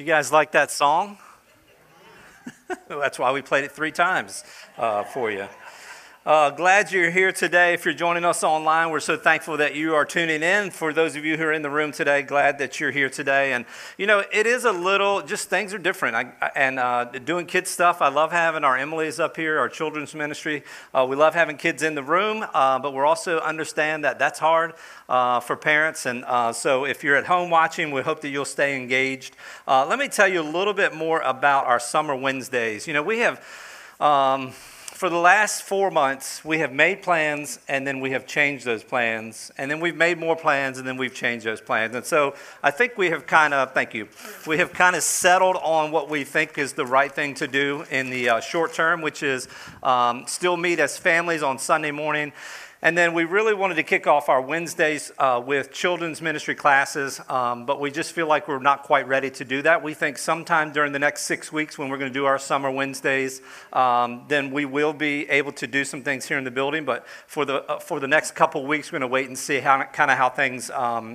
You guys like that song? That's why we played it 3 times for you. Glad you're here today. If you're joining us online, we're so thankful that you are tuning in. For those of you who are in the room today, glad that you're here today. And, you know, it is a little, just things are different. Doing kids stuff, I love having our Emily's up here, our children's ministry. We love having kids in the room, but we're also understand that that's hard for parents. And so if you're at home watching, we hope that you'll stay engaged. Let me tell you a little bit more about our Summer Wednesdays. You know, we have... For the last 4 months, we have made plans, and then we have changed those plans, and then we've made more plans, and then we've changed those plans. And so I think we have kind of, we have kind of settled on what we think is the right thing to do in the short term, which is still meet as families on Sunday morning. And then we really wanted to kick off our Wednesdays with children's ministry classes, but we just feel like we're not quite ready to do that. We think sometime during the next 6 weeks when we're going to do our Summer Wednesdays, then we will be able to do some things here in the building. But for the next couple of weeks, we're going to wait and see how things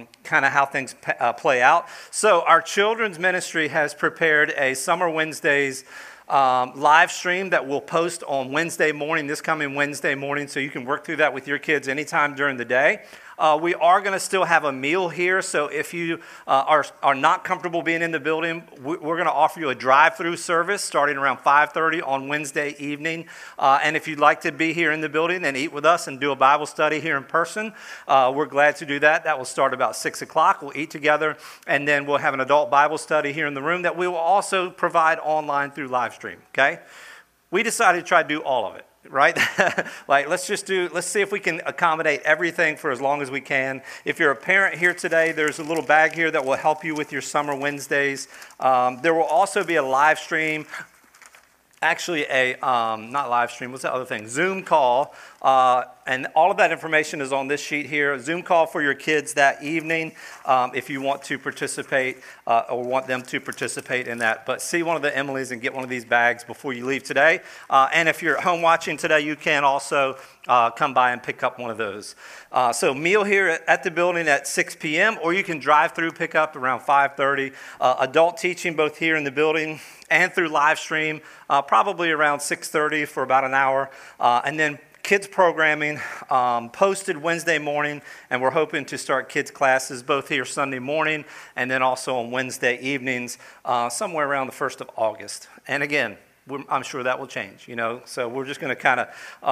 play out. So our children's ministry has prepared a Summer Wednesdays live stream that we'll post on Wednesday morning, this coming Wednesday morning, so you can work through that with your kids anytime during the day. We are going to still have a meal here, so if you are not comfortable being in the building, we're going to offer you a drive-through service starting around 5:30 on Wednesday evening. And if you'd like to be here in the building and eat with us and do a Bible study here in person, we're glad to do that. That will start about 6 o'clock. We'll eat together, and then we'll have an adult Bible study here in the room that we will also provide online through live stream, okay? We decided to try to do all of it. Right? Let's see if we can accommodate everything for as long as we can. If you're a parent here today, there's a little bag here that will help you with your Summer Wednesdays. There will also be a live stream. Actually, not live stream, what's that other thing? Zoom call, and all of that information is on this sheet here. A Zoom call for your kids that evening if you want to participate or want them to participate in that. But see one of the Emily's and get one of these bags before you leave today. And if you're at home watching today, you can also come by and pick up one of those. So meal here at the building at 6 p.m., or you can drive through, pick up around 5:30. Adult teaching both here in the building and through live stream, probably around 6:30 for about an hour. And then kids programming posted Wednesday morning, and we're hoping to start kids classes both here Sunday morning and then also on Wednesday evenings, somewhere around the 1st of August. And again, I'm sure that will change, you know. So we're just going to kind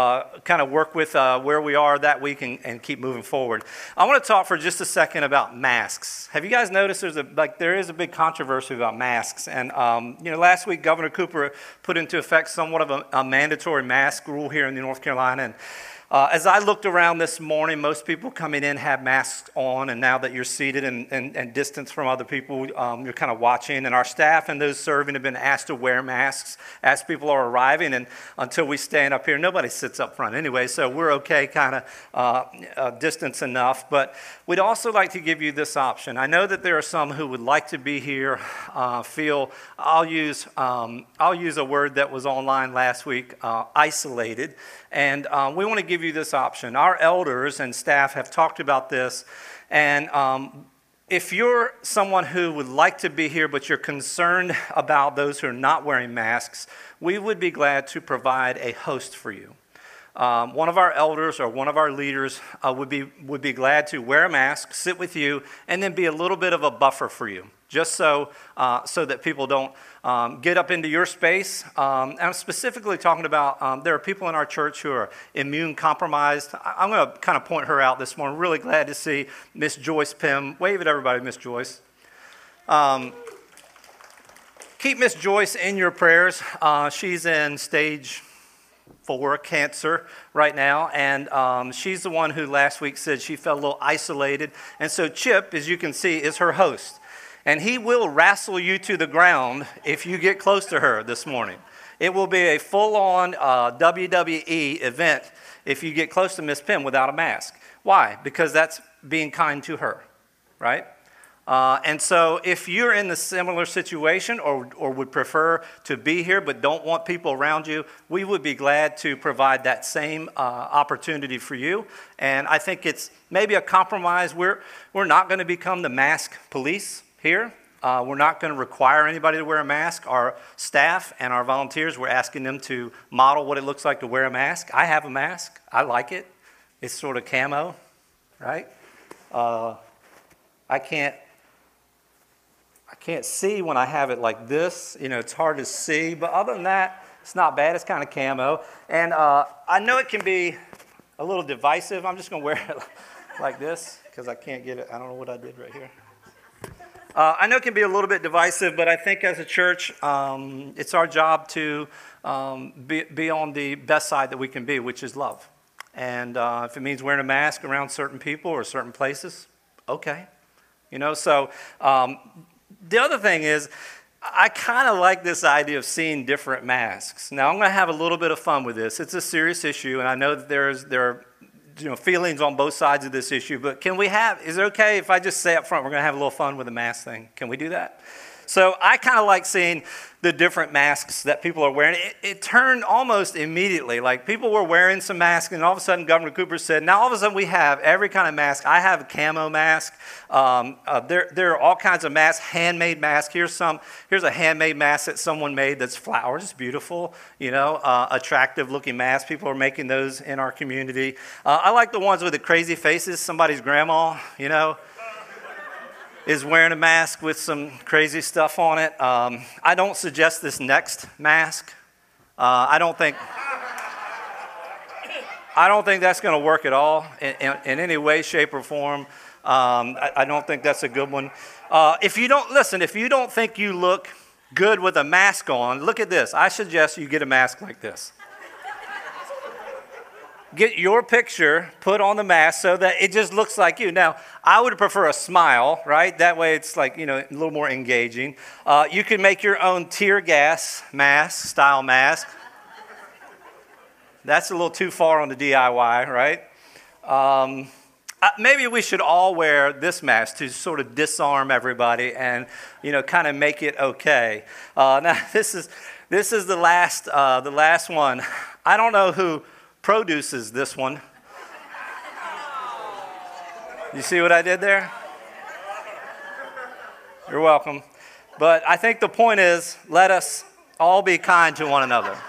of work with where we are that week and keep moving forward. I want to talk for just a second about masks. Have you guys noticed there is a big controversy about masks? And last week Governor Cooper put into effect somewhat of a mandatory mask rule here in North Carolina. And as I looked around this morning, most people coming in have masks on, and now that you're seated and distanced from other people, you're kind of watching. And our staff and those serving have been asked to wear masks as people are arriving, and until we stand up here, nobody sits up front anyway, so we're okay kind of distance enough. But we'd also like to give you this option. I know that there are some who would like to be here, feel, I'll use a word that was online last week, isolated. And we want to give you this option. Our elders and staff have talked about this. And if you're someone who would like to be here, but you're concerned about those who are not wearing masks, we would be glad to provide a host for you. One of our elders or one of our leaders would be glad to wear a mask, sit with you, and then be a little bit of a buffer for you, just so that people don't get up into your space. And I'm specifically talking about there are people in our church who are immune compromised. I'm going to kind of point her out this morning. Really glad to see Miss Joyce Pym. Wave at everybody, Miss Joyce. Keep Miss Joyce in your prayers. She's in stage 4 cancer right now, and she's the one who last week said she felt a little isolated. And so Chip, as you can see, is her host. And he will wrestle you to the ground if you get close to her this morning. It will be a full-on WWE event if you get close to Miss Pym without a mask. Why? Because that's being kind to her, right? And so if you're in the similar situation or would prefer to be here but don't want people around you, we would be glad to provide that same opportunity for you. And I think it's maybe a compromise. We're not going to become the mask police here. We're not going to require anybody to wear a mask. Our staff and our volunteers, we're asking them to model what it looks like to wear a mask. I have a mask. I like it. It's sort of camo, right? I can't see when I have it like this. It's hard to see. But other than that, it's not bad. It's kind of camo. And I know it can be a little divisive. I'm just going to wear it like this because I can't get it. I don't know what I did right here. I know it can be a little bit divisive, but I think as a church, it's our job to be on the best side that we can be, which is love. And if it means wearing a mask around certain people or certain places, okay. So the other thing is, I kind of like this idea of seeing different masks. Now, I'm going to have a little bit of fun with this. It's a serious issue, and I know that there are feelings on both sides of this issue, but is it okay if I just say up front we're going to have a little fun with the mask thing? Can we do that? So I kind of like seeing the different masks that people are wearing. It turned almost immediately. Like people were wearing some masks, and all of a sudden Governor Cooper said, now all of a sudden we have every kind of mask. I have a camo mask. There are all kinds of masks, handmade masks. Here's a handmade mask that someone made that's flowers. It's beautiful, attractive looking mask. People are making those in our community. I like the ones with the crazy faces. Somebody's grandma, is wearing a mask with some crazy stuff on it. I don't suggest this next mask. I don't think that's going to work at all in any way, shape, or form. I don't think that's a good one. If you don't think you look good with a mask on, look at this. I suggest you get a mask like this. Get your picture put on the mask so that it just looks like you. Now, I would prefer a smile, right? That way it's like, a little more engaging. You can make your own tear gas mask, style mask. That's a little too far on the DIY, right? Maybe we should all wear this mask to sort of disarm everybody and, kind of make it okay. Now, this is the last one. I don't know who produces this one. You see what I did there? You're welcome. But I think the point is, let us all be kind to one another.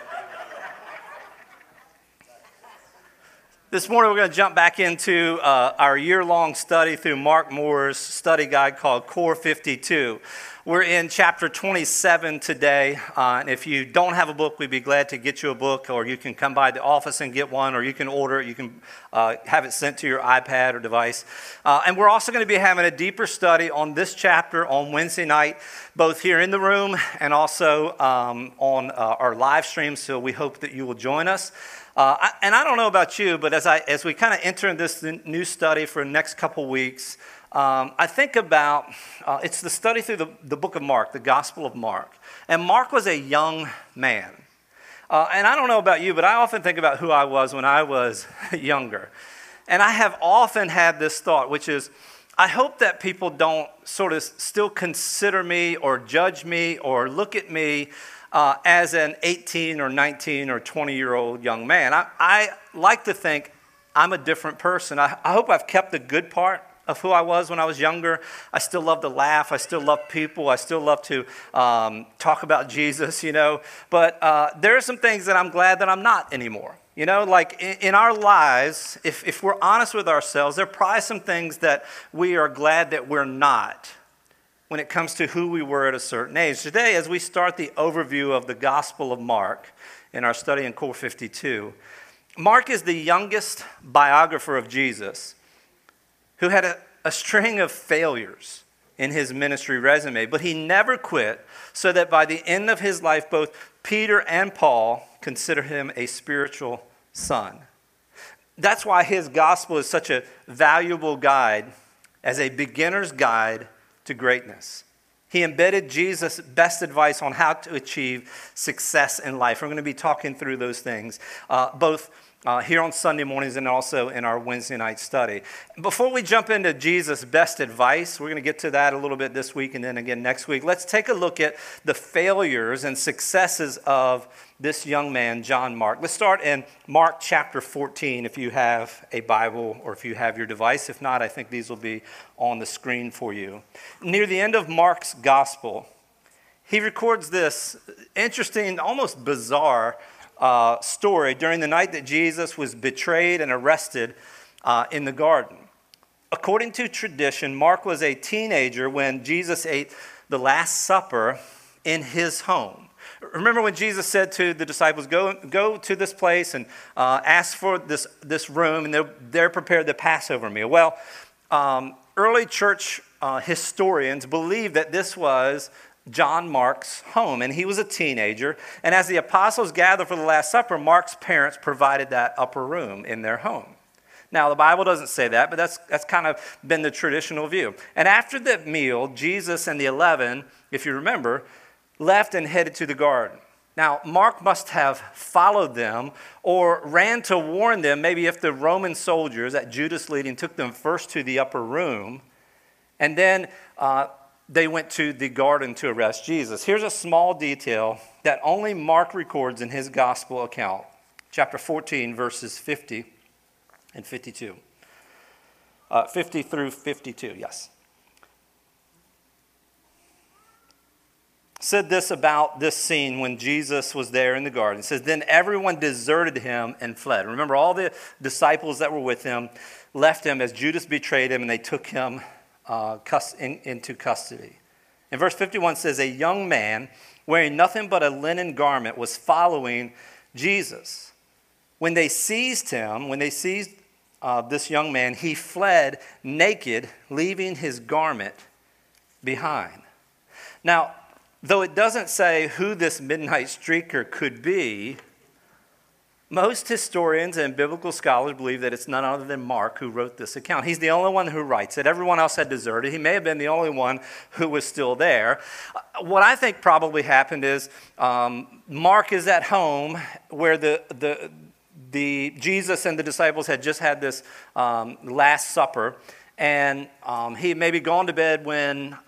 This morning we're going to jump back into our year-long study through Mark Moore's study guide called Core 52. We're in chapter 27 today, and if you don't have a book, we'd be glad to get you a book, or you can come by the office and get one, or you can order it. You can have it sent to your iPad or device. And we're also going to be having a deeper study on this chapter on Wednesday night, both here in the room and also on our live stream, so we hope that you will join us. And I don't know about you, but as we kind of enter in this new study for the next couple weeks, I think about, it's the study through the book of Mark, the Gospel of Mark. And Mark was a young man. And I don't know about you, but I often think about who I was when I was younger. And I have often had this thought, which is, I hope that people don't sort of still consider me or judge me or look at me as an 18 or 19 or 20-year-old young man. I like to think I'm a different person. I hope I've kept the good part of who I was when I was younger. I still love to laugh. I still love people. I still love to talk about Jesus, But there are some things that I'm glad that I'm not anymore. Like in our lives, if we're honest with ourselves, there are probably some things that we are glad that we're not when it comes to who we were at a certain age. Today, as we start the overview of the Gospel of Mark in our study in Core 52, Mark is the youngest biographer of Jesus who had a string of failures in his ministry resume, but he never quit, so that by the end of his life, both Peter and Paul consider him a spiritual son. That's why his gospel is such a valuable guide as a beginner's guide to greatness. He embedded Jesus' best advice on how to achieve success in life. We're going to be talking through those things, both here on Sunday mornings and also in our Wednesday night study. Before we jump into Jesus' best advice, we're going to get to that a little bit this week and then again next week. Let's take a look at the failures and successes of this young man, John Mark. Let's start in Mark chapter 14 if you have a Bible or if you have your device. If not, I think these will be on the screen for you. Near the end of Mark's gospel, he records this interesting, almost bizarre story during the night that Jesus was betrayed and arrested in the garden. According to tradition, Mark was a teenager when Jesus ate the Last Supper in his home. Remember when Jesus said to the disciples, go to this place and ask for this room, and they're prepared the Passover meal. Well, early church historians believe that this was John Mark's home, and he was a teenager. And as the apostles gathered for the Last Supper, Mark's parents provided that upper room in their home. Now, the Bible doesn't say that, but that's kind of been the traditional view. And after the meal, Jesus and the 11, if you remember, left and headed to the garden. Now, Mark must have followed them or ran to warn them, maybe if the Roman soldiers at Judas' leading took them first to the upper room, and then they went to the garden to arrest Jesus. Here's a small detail that only Mark records in his gospel account. Chapter 14, verses 50 and 52. 50 through 52, yes. Said this about this scene when Jesus was there in the garden. It says, then everyone deserted him and fled. Remember, all the disciples that were with him left him as Judas betrayed him, and they took him into custody. And verse 51 says, a young man wearing nothing but a linen garment was following Jesus. When they seized this young man, he fled naked, leaving his garment behind. Now, though it doesn't say who this midnight streaker could be, most historians and biblical scholars believe that it's none other than Mark who wrote this account. He's the only one who writes it. Everyone else had deserted. He may have been the only one who was still there. What I think probably happened is Mark is at home where the Jesus and the disciples had just had this Last Supper, and he had maybe gone to bed when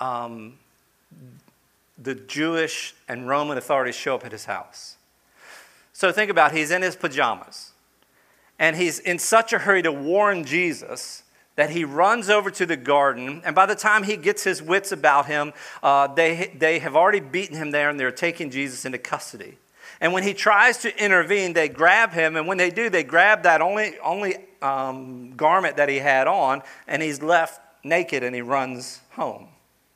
the Jewish and Roman authorities show up at his house. So think about it, he's in his pajamas, and he's in such a hurry to warn Jesus that he runs over to the garden, and by the time he gets his wits about him, they have already beaten him there, and they're taking Jesus into custody. And when he tries to intervene, they grab him, and when they do, they grab that only garment that he had on, and he's left naked, and he runs home.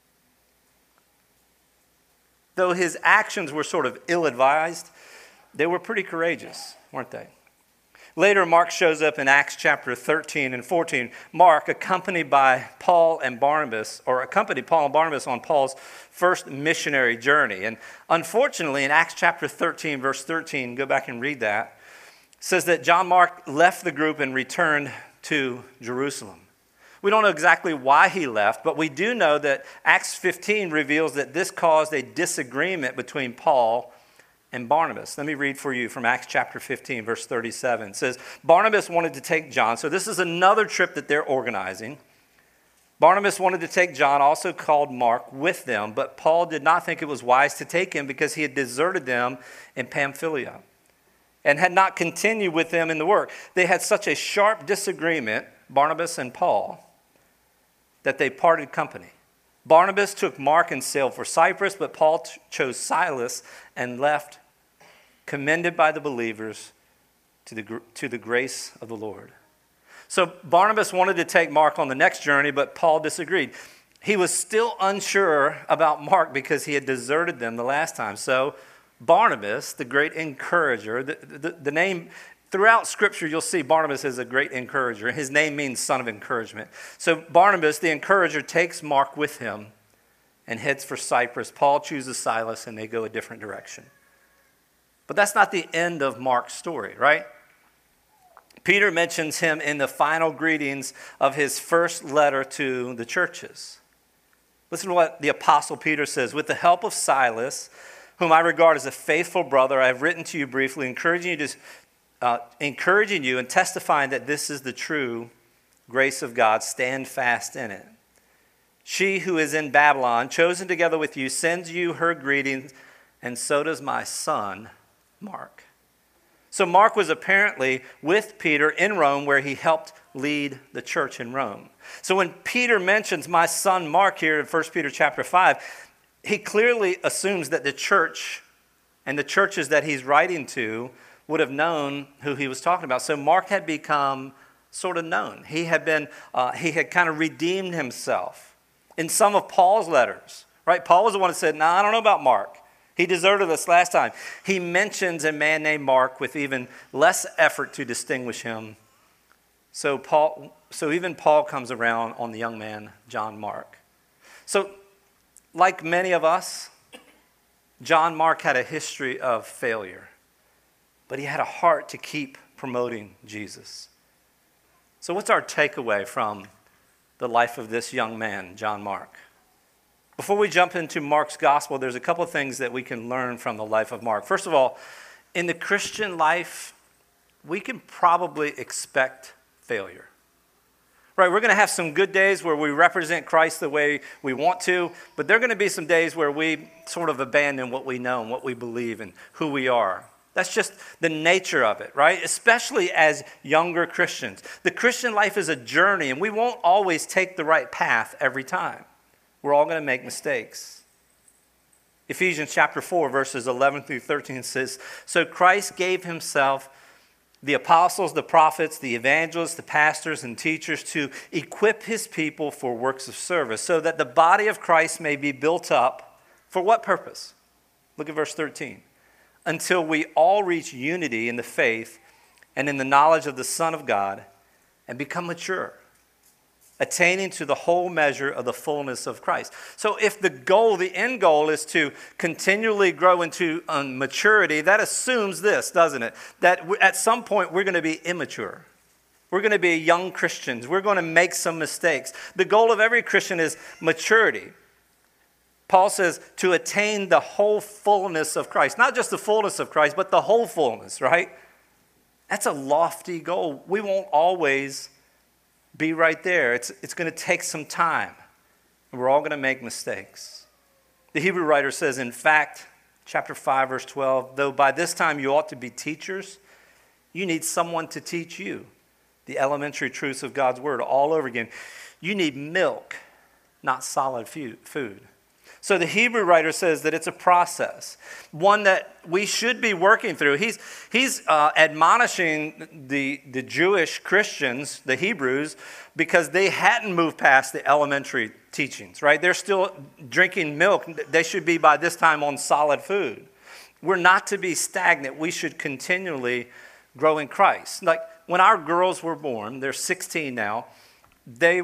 Though his actions were sort of ill-advised, they were pretty courageous, weren't they? Later, Mark shows up in Acts chapter 13 and 14. Mark, accompanied Paul and Barnabas on Paul's first missionary journey. And unfortunately, in Acts chapter 13, verse 13, go back and read that, says that John Mark left the group and returned to Jerusalem. We don't know exactly why he left, but we do know that Acts 15 reveals that this caused a disagreement between Paul and Barnabas. Let me read for you from Acts chapter 15, verse 37. It says, Barnabas wanted to take John. So this is another trip that they're organizing. Barnabas wanted to take John, also called Mark, with them, but Paul did not think it was wise to take him because he had deserted them in Pamphylia and had not continued with them in the work. They had such a sharp disagreement, Barnabas and Paul, that they parted company. Barnabas took Mark and sailed for Cyprus, but Paul chose Silas and left, commended by the believers to the grace of the Lord. So Barnabas wanted to take Mark on the next journey, but Paul disagreed. He was still unsure about Mark because he had deserted them the last time. So Barnabas, the great encourager, the name throughout Scripture, you'll see Barnabas is a great encourager. His name means son of encouragement. So Barnabas, the encourager, takes Mark with him and heads for Cyprus. Paul chooses Silas, and they go a different direction. But that's not the end of Mark's story, right? Peter mentions him in the final greetings of his first letter to the churches. Listen to what the Apostle Peter says. With the help of Silas, whom I regard as a faithful brother, I have written to you briefly, encouraging you encouraging you and testifying that this is the true grace of God. Stand fast in it. She who is in Babylon, chosen together with you, sends you her greetings, and so does my son, Mark. So Mark was apparently with Peter in Rome, where he helped lead the church in Rome. So when Peter mentions my son Mark here in 1 Peter chapter 5, he clearly assumes that the church and the churches that he's writing to would have known who he was talking about. So Mark had become sort of known. He had kind of redeemed himself. In some of Paul's letters, right? Paul was the one who said, I don't know about Mark. He deserted us last time. He mentions a man named Mark with even less effort to distinguish him. So even Paul comes around on the young man, John Mark. So like many of us, John Mark had a history of failure, but he had a heart to keep promoting Jesus. So what's our takeaway from the life of this young man, John Mark? Before we jump into Mark's gospel, there's a couple of things that we can learn from the life of Mark. First of all, in the Christian life, we can probably expect failure. Right, we're going to have some good days where we represent Christ the way we want to, but there are going to be some days where we sort of abandon what we know and what we believe and who we are. That's just the nature of it, right? Especially as younger Christians. The Christian life is a journey, and we won't always take the right path every time. We're all going to make mistakes. Ephesians chapter 4, verses 11 through 13 says, so Christ gave himself the apostles, the prophets, the evangelists, the pastors, and teachers to equip his people for works of service, so that the body of Christ may be built up. For what purpose? Look at verse 13. Until we all reach unity in the faith and in the knowledge of the Son of God and become mature, attaining to the whole measure of the fullness of Christ. So if the end goal is to continually grow into maturity, that assumes this, doesn't it? That at some point we're going to be immature. We're going to be young Christians. We're going to make some mistakes. The goal of every Christian is maturity. Paul says to attain the whole fullness of Christ. Not just the fullness of Christ, but the whole fullness, right? That's a lofty goal. We won't always be right there. It's going to take some time. And we're all going to make mistakes. The Hebrew writer says, in fact, chapter 5, verse 12, though by this time you ought to be teachers, you need someone to teach you the elementary truths of God's word all over again. You need milk, not solid food. So the Hebrew writer says that it's a process, one that we should be working through. He's admonishing the Jewish Christians, the Hebrews, because they hadn't moved past the elementary teachings, right? They're still drinking milk. They should be by this time on solid food. We're not to be stagnant. We should continually grow in Christ. Like when our girls were born, they're 16 now, they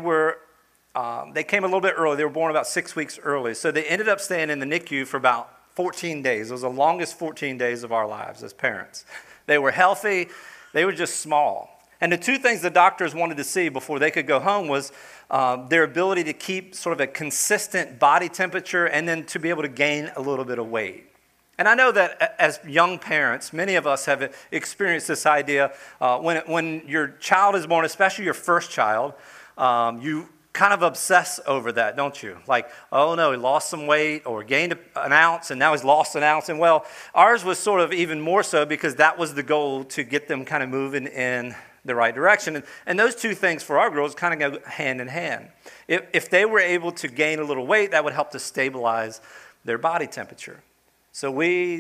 came a little bit early. They were born about 6 weeks early. So they ended up staying in the NICU for about 14 days. It was the longest 14 days of our lives as parents. They were healthy. They were just small. And the two things the doctors wanted to see before they could go home was their ability to keep sort of a consistent body temperature and then to be able to gain a little bit of weight. And I know that as young parents, many of us have experienced this idea. When your child is born, especially your first child, you kind of obsess over that, don't you? Like, oh no, he lost some weight or gained an ounce and now he's lost an ounce. And well, ours was sort of even more so because that was the goal, to get them kind of moving in the right direction. And those two things for our girls kind of go hand in hand. If they were able to gain a little weight, that would help to stabilize their body temperature. So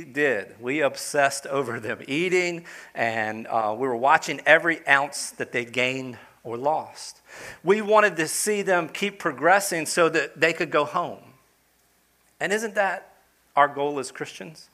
we obsessed over them eating, and we were watching every ounce that they gained or lost. We wanted to see them keep progressing so that they could go home. And isn't that our goal as Christians?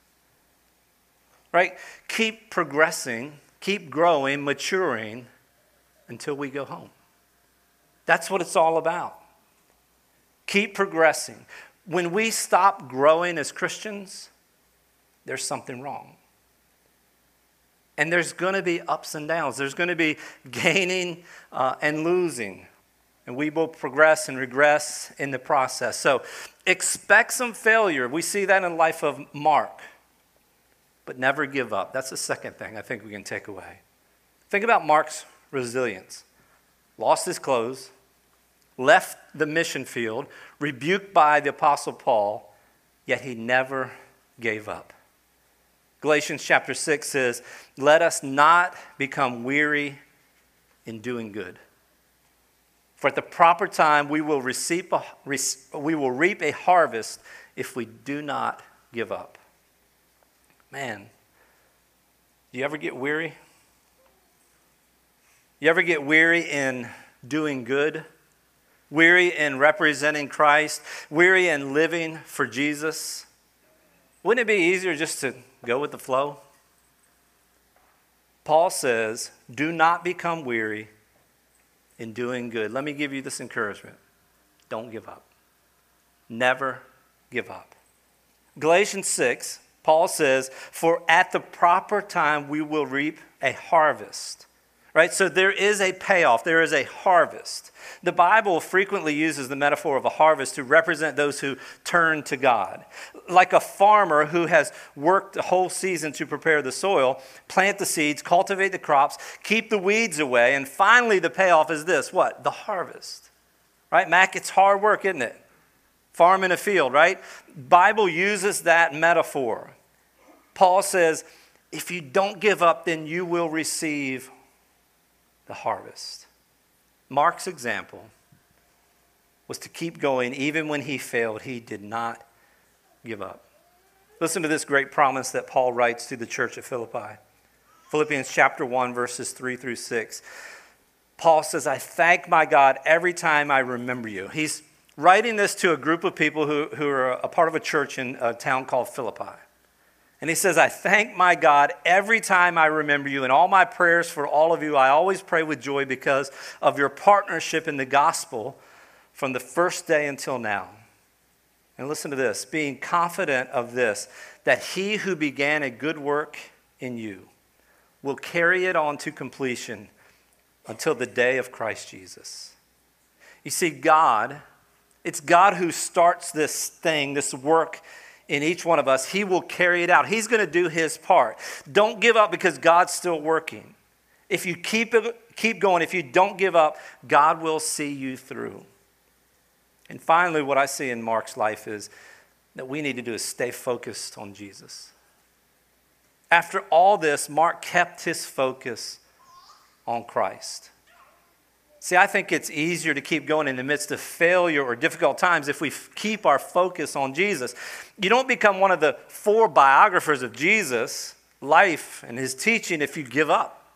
Right? Keep progressing, keep growing, maturing until we go home. That's what it's all about. Keep progressing. When we stop growing as Christians, there's something wrong. And there's going to be ups and downs. There's going to be gaining and losing. And we will progress and regress in the process. So expect some failure. We see that in the life of Mark. But never give up. That's the second thing I think we can take away. Think about Mark's resilience. Lost his clothes, left the mission field, rebuked by the Apostle Paul, yet he never gave up. Galatians chapter 6 says, "Let us not become weary in doing good. For at the proper time we will reap a harvest if we do not give up." Man, do you ever get weary? You ever get weary in doing good? Weary in representing Christ? Weary in living for Jesus? Wouldn't it be easier just to go with the flow? Paul says, do not become weary in doing good. Let me give you this encouragement. Don't give up. Never give up. Galatians 6, Paul says, "For at the proper time we will reap a harvest." Right? So there is a payoff. There is a harvest. The Bible frequently uses the metaphor of a harvest to represent those who turn to God. Like a farmer who has worked the whole season to prepare the soil, plant the seeds, cultivate the crops, keep the weeds away, and finally the payoff is this, what? The harvest. Right, Mac? It's hard work, isn't it? Farm in a field, right? Bible uses that metaphor. Paul says, if you don't give up, then you will receive the harvest. Mark's example was to keep going. Even when he failed, he did not give up. Listen to this great promise that Paul writes to the church at Philippi. Philippians chapter 1, verses 3 through 6. Paul says, "I thank my God every time I remember you." He's writing this to a group of people who are a part of a church in a town called Philippi. And he says, "I thank my God every time I remember you. In all my prayers for all of you, I always pray with joy because of your partnership in the gospel from the first day until now." And listen to this, "being confident of this, that he who began a good work in you will carry it on to completion until the day of Christ Jesus." You see, it's God who starts this thing, this work in each one of us. He will carry it out. He's going to do his part. Don't give up because God's still working. If you keep going, if you don't give up, God will see you through. And finally, what I see in Mark's life is that we need to do is stay focused on Jesus. After all this, Mark kept his focus on Christ. See, I think it's easier to keep going in the midst of failure or difficult times if we keep our focus on Jesus. You don't become one of the 4 biographers of Jesus' life and his teaching if you give up.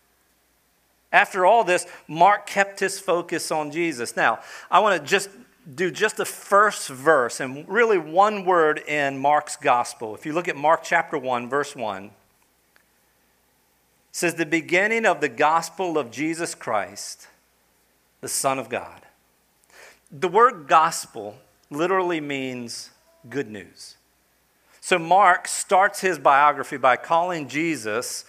After all this, Mark kept his focus on Jesus. Now, I want to just do the first verse and really one word in Mark's gospel. If you look at Mark chapter 1, verse 1, it says, "The beginning of the gospel of Jesus Christ, the Son of God." The word gospel literally means good news. So Mark starts his biography by calling Jesus'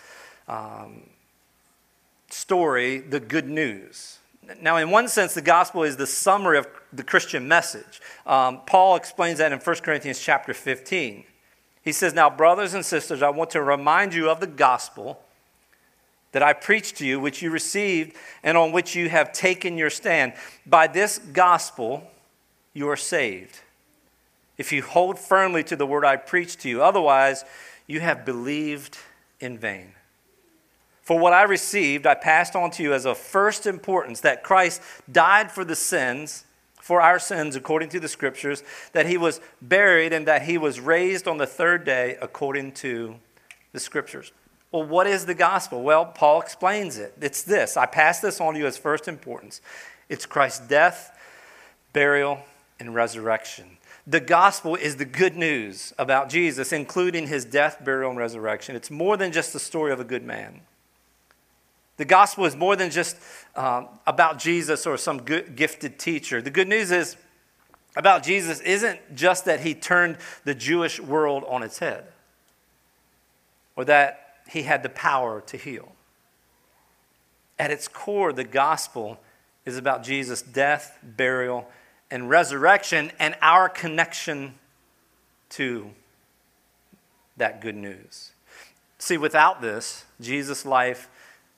story the good news. Now, in one sense, the gospel is the summary of the Christian message. Paul explains that in 1 Corinthians chapter 15. He says, "Now, brothers and sisters, I want to remind you of the gospel that I preached to you, which you received, and on which you have taken your stand. By this gospel you are saved, if you hold firmly to the word I preached to you. Otherwise, you have believed in vain. For what I received, I passed on to you as of first importance, that Christ died for our sins according to the Scriptures, that he was buried, and that he was raised on the 3rd day according to the Scriptures." Well, what is the gospel? Well, Paul explains it. It's this. I pass this on to you as first importance. It's Christ's death, burial, and resurrection. The gospel is the good news about Jesus, including his death, burial, and resurrection. It's more than just the story of a good man. The gospel is more than just about Jesus or some good, gifted teacher. The good news is about Jesus isn't just that he turned the Jewish world on its head, or that he had the power to heal. At its core, the gospel is about Jesus' death, burial, and resurrection, and our connection to that good news. See, without this, Jesus' life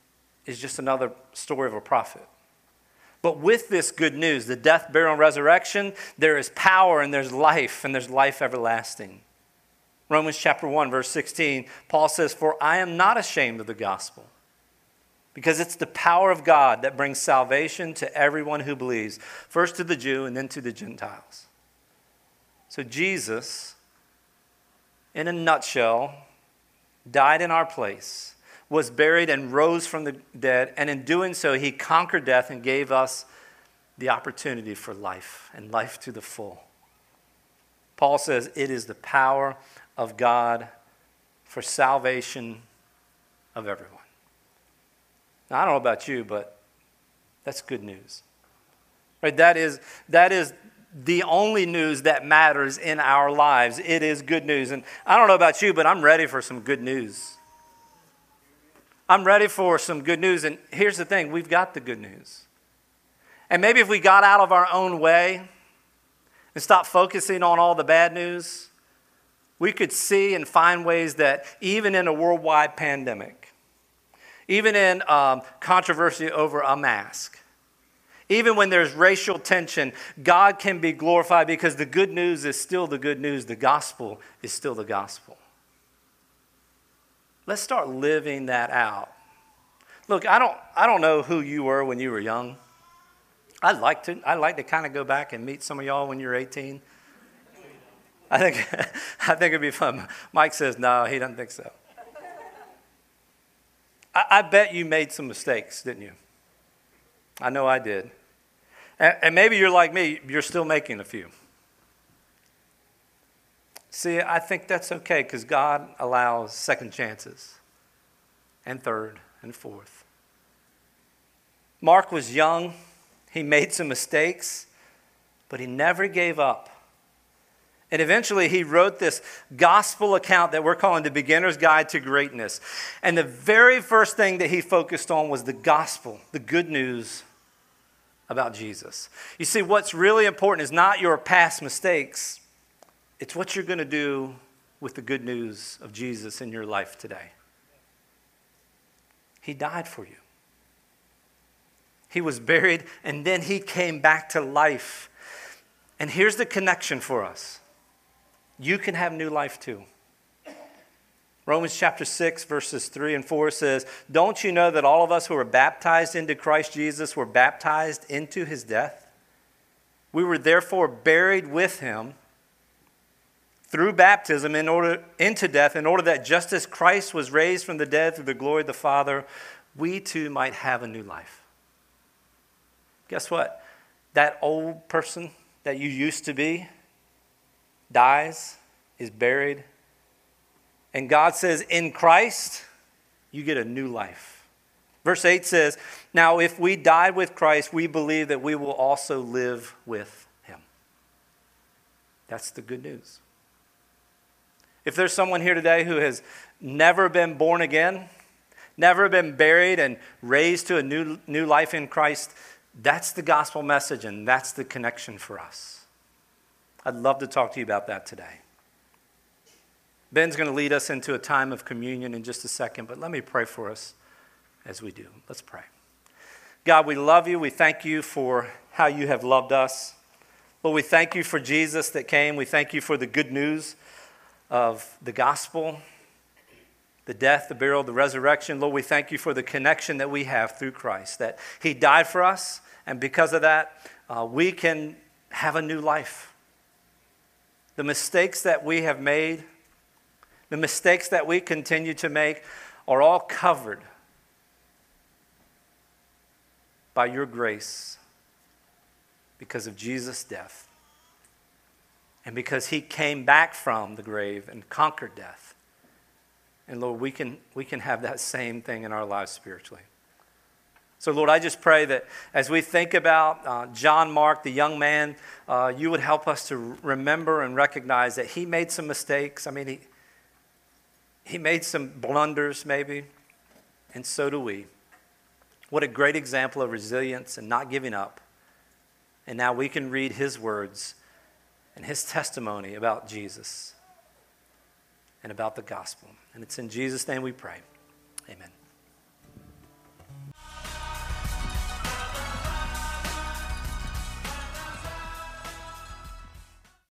is just another story of a prophet. But with this good news, the death, burial, and resurrection, there is power and there's life everlasting. Romans chapter 1, verse 16, Paul says, "For I am not ashamed of the gospel, because it's the power of God that brings salvation to everyone who believes, first to the Jew and then to the Gentiles." So Jesus, in a nutshell, died in our place, was buried and rose from the dead, and in doing so, he conquered death and gave us the opportunity for life, and life to the full. Paul says it is the power of God for salvation of everyone. Now, I don't know about you, but that's good news. Right? That is the only news that matters in our lives. It is good news. And I don't know about you, but I'm ready for some good news. I'm ready for some good news. And here's the thing, we've got the good news. And maybe if we got out of our own way and stopped focusing on all the bad news, we could see and find ways that even in a worldwide pandemic, even in controversy over a mask, even when there's racial tension, God can be glorified because the good news is still the good news. The gospel is still the gospel. Let's start living that out. Look, I don't know who you were when you were young. I'd like to kind of go back and meet some of y'all when you're 18. I think it'd be fun. Mike says no, he doesn't think so. I bet you made some mistakes, didn't you? I know I did. And maybe you're like me, you're still making a few. See, I think that's okay because God allows second chances and third and fourth. Mark was young. He made some mistakes, but he never gave up. And eventually he wrote this gospel account that we're calling the Beginner's Guide to Greatness. And the very first thing that he focused on was the gospel, the good news about Jesus. You see, what's really important is not your past mistakes. It's what you're going to do with the good news of Jesus in your life today. He died for you. He was buried, and then he came back to life. And here's the connection for us. You can have new life too. Romans chapter 6, verses 3 and 4 says, "Don't you know that all of us who were baptized into Christ Jesus were baptized into his death? We were therefore buried with him through baptism into death, in order that just as Christ was raised from the dead through the glory of the Father, we too might have a new life." Guess what? That old person that you used to be dies, is buried, and God says, in Christ, you get a new life. Verse 8 says, "Now if we died with Christ, we believe that we will also live with him." That's the good news. If there's someone here today who has never been born again, never been buried and raised to a new life in Christ, that's the gospel message, and that's the connection for us. I'd love to talk to you about that today. Ben's going to lead us into a time of communion in just a second, but let me pray for us as we do. Let's pray. God, we love you. We thank you for how you have loved us. Lord, we thank you for Jesus that came. We thank you for the good news of the gospel, the death, the burial, the resurrection. Lord, we thank you for the connection that we have through Christ, that he died for us, and because of that, we can have a new life. The mistakes that we have made, the mistakes that we continue to make are all covered by your grace because of Jesus' death and because he came back from the grave and conquered death. And Lord, we can have that same thing in our lives spiritually. So Lord, I just pray that as we think about John Mark, the young man, you would help us to remember and recognize that he made some mistakes. I mean, he made some blunders maybe, and so do we. What a great example of resilience and not giving up. And now we can read his words and his testimony about Jesus and about the gospel. And it's in Jesus' name we pray. Amen.